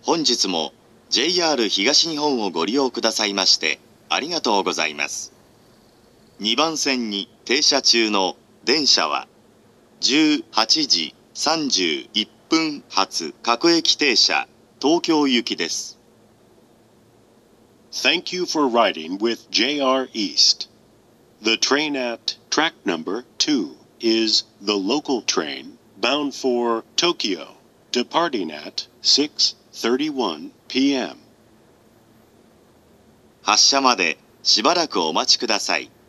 本日も JR 東日本をご利用くださいましてありがとうございます。2番線に停車中の電車は18時31分発各駅停車東京行きです。 Thank you for riding with JR East. The train at track number 2 is the local train bound for Tokyo, departing at 6:31 p.m. 発車までしばらくお待ちください。